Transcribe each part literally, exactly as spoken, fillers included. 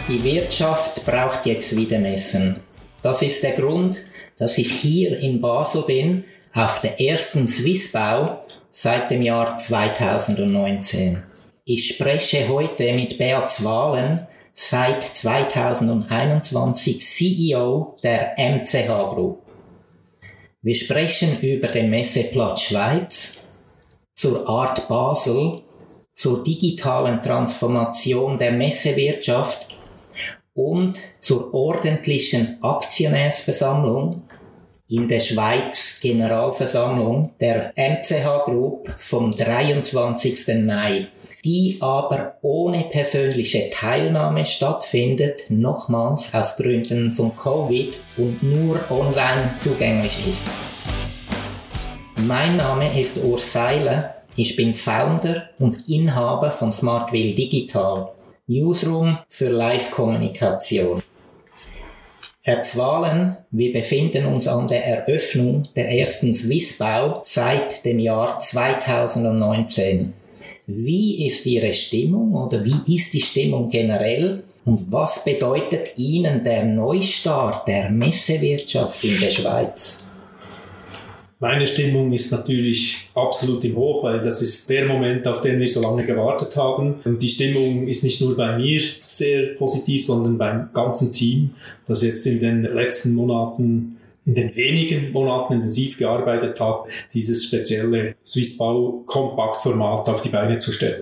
Die Wirtschaft braucht jetzt wieder Messen. Das ist der Grund, dass ich hier in Basel bin, auf der ersten Swissbau seit dem Jahr zweitausendneunzehn. Ich spreche heute mit Beat Wahlen, seit zweitausendeinundzwanzig C E O der M C H Group. Wir sprechen über den Messeplatz Schweiz, zur Art Basel, zur digitalen Transformation der Messewirtschaft und zur ordentlichen Aktionärsversammlung in der Schweiz Generalversammlung der M C H Group vom dreiundzwanzigsten Mai, die aber ohne persönliche Teilnahme stattfindet, nochmals aus Gründen von Covid und nur online zugänglich ist. Mein Name ist Urs Seiler, ich bin Founder und Inhaber von Smartwheel Digital, Newsroom für Live-Kommunikation. Herr Zwalen, wir befinden uns an der Eröffnung der ersten Swissbau seit dem Jahr zweitausendneunzehn. Wie ist Ihre Stimmung oder wie ist die Stimmung generell und was bedeutet Ihnen der Neustart der Messewirtschaft in der Schweiz? Meine Stimmung ist natürlich absolut im Hoch, weil das ist der Moment, auf den wir so lange gewartet haben. Und die Stimmung ist nicht nur bei mir sehr positiv, sondern beim ganzen Team, das jetzt in den letzten Monaten, in den wenigen Monaten intensiv gearbeitet hat, dieses spezielle Swissbau Kompakt-Format auf die Beine zu stellen.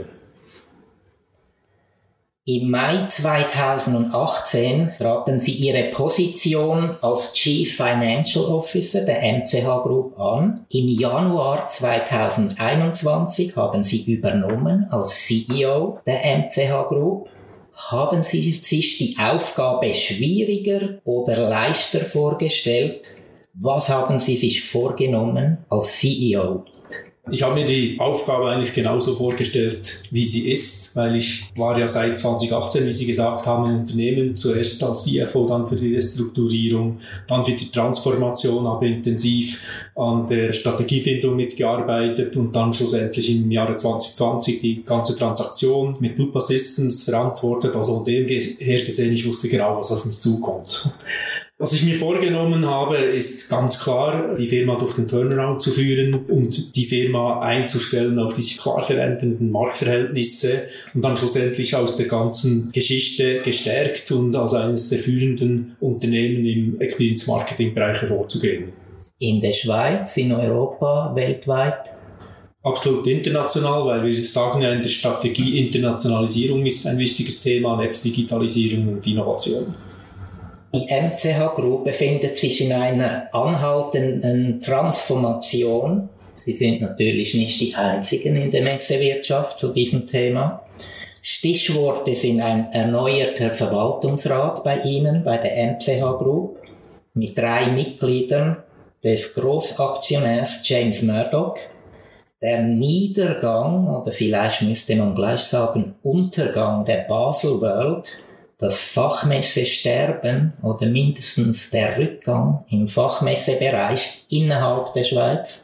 Im Mai zweitausendachtzehn traten Sie Ihre Position als Chief Financial Officer der M C H Group an. Im Januar zweitausendeinundzwanzig haben Sie übernommen als C E O der M C H Group. Haben Sie sich die Aufgabe schwieriger oder leichter vorgestellt? Was haben Sie sich vorgenommen als C E O? Ich habe mir die Aufgabe eigentlich genauso vorgestellt, wie sie ist, weil ich war ja seit zweitausendachtzehn, wie Sie gesagt haben, im Unternehmen, zuerst als C F O, dann für die Restrukturierung, dann für die Transformation, habe intensiv an der Strategiefindung mitgearbeitet und dann schlussendlich im Jahre zwanzig zwanzig die ganze Transaktion mit Nupa Systems verantwortet. Also dem her gesehen, ich wusste genau, was auf mich zukommt. Was ich mir vorgenommen habe, ist ganz klar, die Firma durch den Turnaround zu führen und die Firma einzustellen auf diese klar verändernden Marktverhältnisse und dann schlussendlich aus der ganzen Geschichte gestärkt und als eines der führenden Unternehmen im Experience-Marketing-Bereich hervorzugehen. In der Schweiz, in Europa, weltweit? Absolut international, weil wir sagen ja in der Strategie, Internationalisierung ist ein wichtiges Thema, nebst Digitalisierung und Innovation. Die M C H Group befindet sich in einer anhaltenden Transformation. Sie sind natürlich nicht die einzigen in der Messewirtschaft zu diesem Thema. Stichworte sind ein erneuerter Verwaltungsrat bei Ihnen, bei der M C H Group, mit drei Mitgliedern des Grossaktionärs James Murdoch, der Niedergang, oder vielleicht müsste man gleich sagen Untergang der Basel World, das Fachmessesterben oder mindestens der Rückgang im Fachmessebereich innerhalb der Schweiz.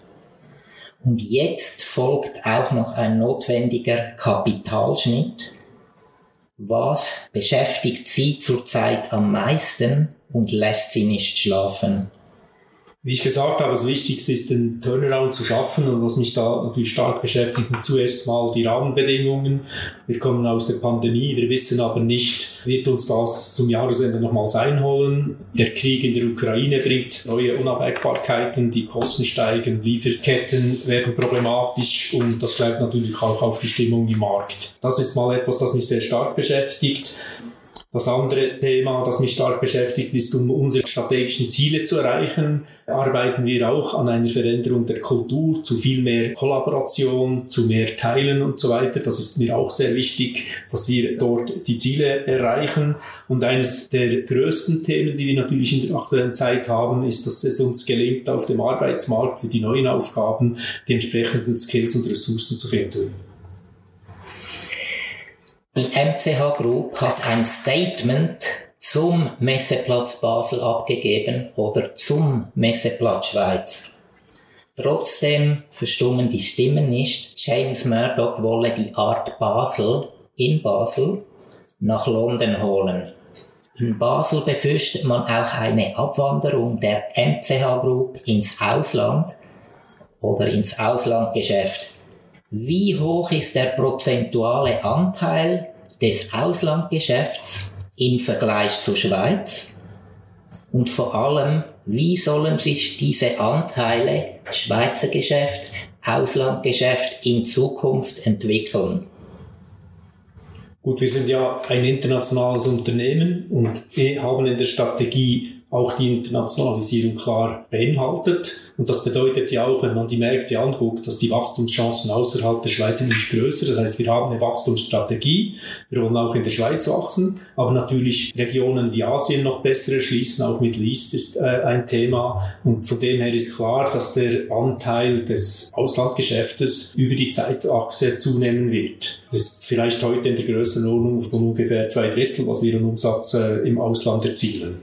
Und jetzt folgt auch noch ein notwendiger Kapitalschnitt. Was beschäftigt Sie zurzeit am meisten und lässt Sie nicht schlafen? Wie ich gesagt habe, das Wichtigste ist, den Turnaround zu schaffen und was mich da natürlich stark beschäftigt, sind zuerst mal die Rahmenbedingungen. Wir kommen aus der Pandemie, wir wissen aber nicht, wird uns das zum Jahresende nochmals einholen. Der Krieg in der Ukraine bringt neue Unabwägbarkeiten, die Kosten steigen, Lieferketten werden problematisch und das schlägt natürlich auch auf die Stimmung im Markt. Das ist mal etwas, das mich sehr stark beschäftigt. Das andere Thema, das mich stark beschäftigt, ist, um unsere strategischen Ziele zu erreichen, arbeiten wir auch an einer Veränderung der Kultur, zu viel mehr Kollaboration, zu mehr Teilen und so weiter. Das ist mir auch sehr wichtig, dass wir dort die Ziele erreichen. Und eines der größten Themen, die wir natürlich in der aktuellen Zeit haben, ist, dass es uns gelingt, auf dem Arbeitsmarkt für die neuen Aufgaben die entsprechenden Skills und Ressourcen zu finden. Die M C H Group hat ein Statement zum Messeplatz Basel abgegeben oder zum Messeplatz Schweiz. Trotzdem verstummen die Stimmen nicht. James Murdoch wolle die Art Basel in Basel nach London holen. In Basel befürchtet man auch eine Abwanderung der M C H Group ins Ausland oder ins Auslandgeschäft. Wie hoch ist der prozentuale Anteil des Auslandgeschäfts im Vergleich zur Schweiz? Und vor allem, wie sollen sich diese Anteile Schweizer Geschäft, Auslandgeschäft in Zukunft entwickeln? Gut, wir sind ja ein internationales Unternehmen und haben in der Strategie auch die Internationalisierung klar beinhaltet. Und das bedeutet ja auch, wenn man die Märkte anguckt, dass die Wachstumschancen außerhalb der Schweiz sind nicht größer. Das heißt, wir haben eine Wachstumsstrategie. Wir wollen auch in der Schweiz wachsen, aber natürlich Regionen wie Asien noch besser erschließen. Auch Middle East ist äh, ein Thema. Und von dem her ist klar, dass der Anteil des Auslandgeschäftes über die Zeitachse zunehmen wird. Das ist vielleicht heute in der Größenordnung von ungefähr zwei Drittel, was wir an Umsatz äh, im Ausland erzielen.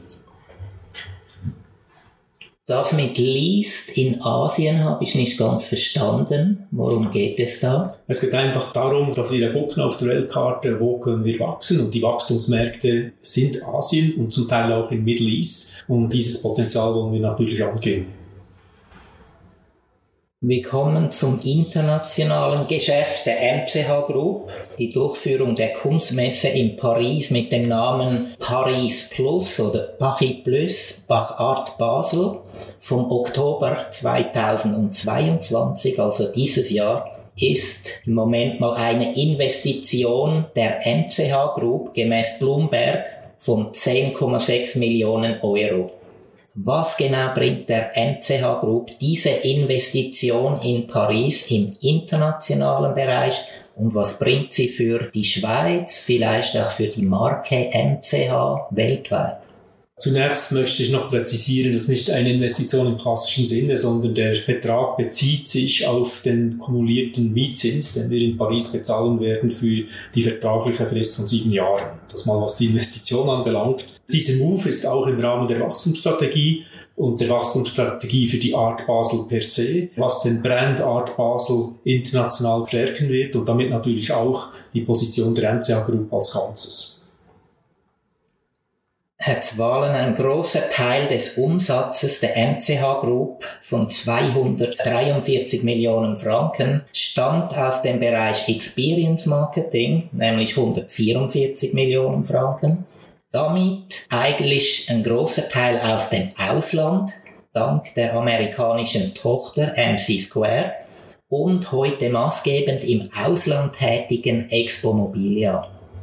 Das mit Least in Asien habe ich nicht ganz verstanden. Worum geht es da? Es geht einfach darum, dass wir gucken auf der Weltkarte, wo können wir wachsen. Und die Wachstumsmärkte sind Asien und zum Teil auch im Middle East. Und dieses Potenzial wollen wir natürlich angehen. Wir kommen zum internationalen Geschäft der M C H Group. Die Durchführung der Kunstmesse in Paris mit dem Namen Paris Plus oder Paris Plus, Art Basel vom Oktober zweitausendzweiundzwanzig, also dieses Jahr, ist im Moment mal eine Investition der M C H Group gemäß Bloomberg von zehn Komma sechs Millionen Euro. Was genau bringt der M C H Group diese Investition in Paris im internationalen Bereich und was bringt sie für die Schweiz, vielleicht auch für die Marke M C H weltweit? Zunächst möchte ich noch präzisieren, das ist nicht eine Investition im klassischen Sinne, sondern der Betrag bezieht sich auf den kumulierten Mietzins, den wir in Paris bezahlen werden für die vertragliche Frist von sieben Jahren. Das mal was die Investition anbelangt. Dieser Move ist auch im Rahmen der Wachstumsstrategie und der Wachstumsstrategie für die Art Basel per se, was den Brand Art Basel international stärken wird und damit natürlich auch die Position der M C H Group als Ganzes. Herr Zwalen, ein großer Teil des Umsatzes der M C H Group von zweihundertdreiundvierzig Millionen Franken stammt aus dem Bereich Experience Marketing, nämlich hundertvierundvierzig Millionen Franken. Damit eigentlich ein großer Teil aus dem Ausland, dank der amerikanischen Tochter M C Square und heute maßgebend im Ausland tätigen Expo Mobilia.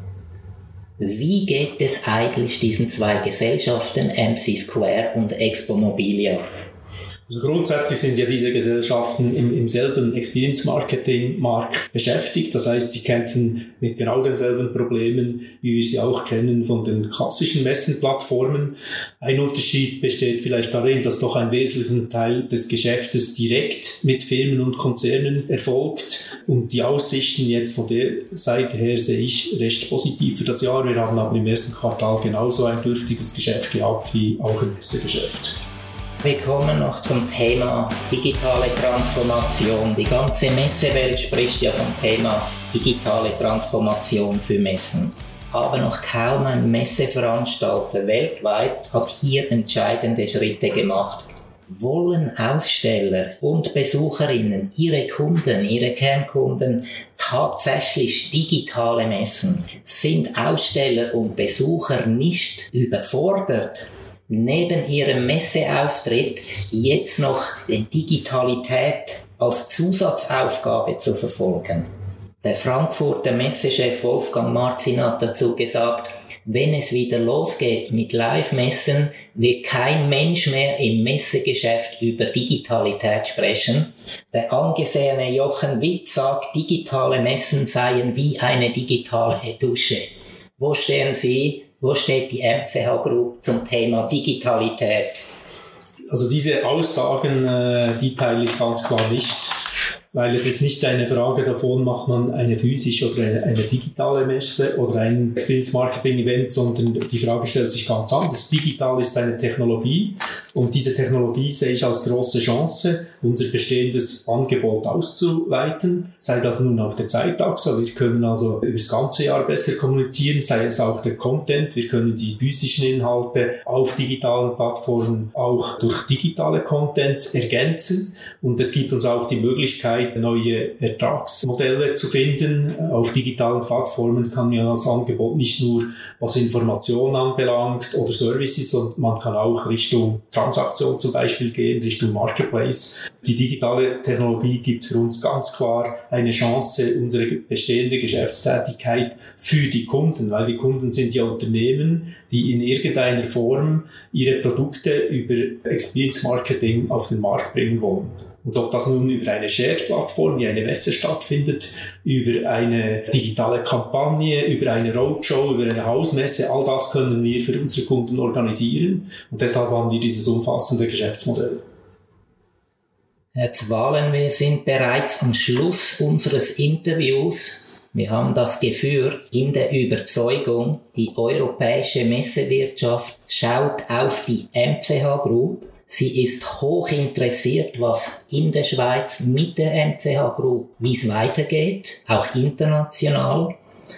Wie geht es eigentlich diesen zwei Gesellschaften, M C Square und Expo Mobilia? Also grundsätzlich sind ja diese Gesellschaften im, im selben Experience-Marketing-Markt beschäftigt. Das heißt, die kämpfen mit genau denselben Problemen, wie wir sie auch kennen von den klassischen Messenplattformen. Ein Unterschied besteht vielleicht darin, dass doch ein wesentlicher Teil des Geschäftes direkt mit Firmen und Konzernen erfolgt. Und die Aussichten jetzt von der Seite her sehe ich recht positiv für das Jahr. Wir haben aber im ersten Quartal genauso ein dürftiges Geschäft gehabt wie auch im Messegeschäft. Wir kommen noch zum Thema digitale Transformation. Die ganze Messewelt spricht ja vom Thema digitale Transformation für Messen. Aber noch kaum ein Messeveranstalter weltweit hat hier entscheidende Schritte gemacht. Wollen Aussteller und Besucherinnen, ihre Kunden, ihre Kernkunden tatsächlich digitale Messen? Sind Aussteller und Besucher nicht überfordert, neben ihrem Messeauftritt jetzt noch die Digitalität als Zusatzaufgabe zu verfolgen? Der Frankfurter Messechef Wolfgang Marzin hat dazu gesagt, wenn es wieder losgeht mit Live-Messen, wird kein Mensch mehr im Messegeschäft über Digitalität sprechen. Der angesehene Jochen Witt sagt, digitale Messen seien wie eine digitale Dusche. Wo stehen Sie? Wo steht die M C H Group zum Thema Digitalität? Also diese Aussagen, äh, die teile ich ganz klar nicht, weil es ist nicht eine Frage davon, macht man eine physische oder eine, eine digitale Messe oder ein Experience Marketing Event, sondern die Frage stellt sich ganz anders. Digital ist eine Technologie Und diese Technologie sehe ich als große Chance, unser bestehendes Angebot auszuweiten, sei das nun auf der Zeitachse. Wir können also über das ganze Jahr besser kommunizieren, sei es auch der Content. Wir können die physischen Inhalte auf digitalen Plattformen auch durch digitale Contents ergänzen. Und es gibt uns auch die Möglichkeit, neue Ertragsmodelle zu finden. Auf digitalen Plattformen kann man das Angebot nicht nur, was Informationen anbelangt oder Services, sondern man kann auch Richtung Transaktion zum Beispiel gehen, Richtung Marketplace. Die digitale Technologie gibt für uns ganz klar eine Chance, unsere bestehende Geschäftstätigkeit für die Kunden, weil die Kunden sind ja Unternehmen, die in irgendeiner Form ihre Produkte über Experience Marketing auf den Markt bringen wollen. Und ob das nun über eine Shared-Plattform wie eine Messe stattfindet, über eine digitale Kampagne, über eine Roadshow, über eine Hausmesse, all das können wir für unsere Kunden organisieren. Und deshalb haben wir dieses umfassende Geschäftsmodell. Herr Zwalen, wir sind bereits am Schluss unseres Interviews. Wir haben das Gefühl in der Überzeugung, die europäische Messewirtschaft schaut auf die M C H Group. Sie ist hoch interessiert, was in der Schweiz mit der M C H Group, wie es weitergeht, auch international.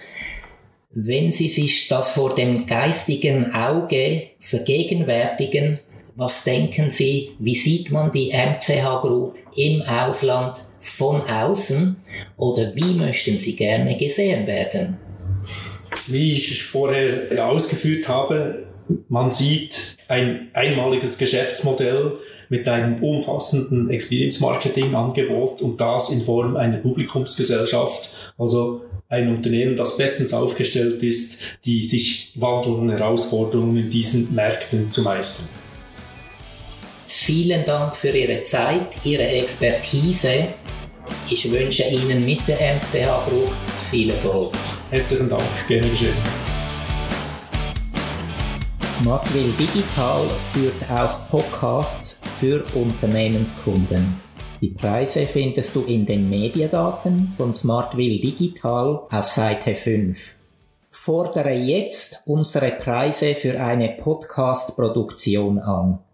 Wenn Sie sich das vor dem geistigen Auge vergegenwärtigen, was denken Sie, wie sieht man die M C H Group im Ausland von außen oder wie möchten Sie gerne gesehen werden? Wie ich vorher ausgeführt habe, man sieht ein einmaliges Geschäftsmodell mit einem umfassenden Experience-Marketing-Angebot und das in Form einer Publikumsgesellschaft, also ein Unternehmen, das bestens aufgestellt ist, die sich wandelnden Herausforderungen in diesen Märkten zu meistern. Vielen Dank für Ihre Zeit, Ihre Expertise. Ich wünsche Ihnen mit der M C H Group viel Erfolg. Herzlichen Dank, gerne geschehen. Smartwheel Digital führt auch Podcasts für Unternehmenskunden. Die Preise findest du in den Mediadaten von Smartwheel Digital auf Seite fünf. Fordere jetzt unsere Preise für eine Podcast-Produktion an.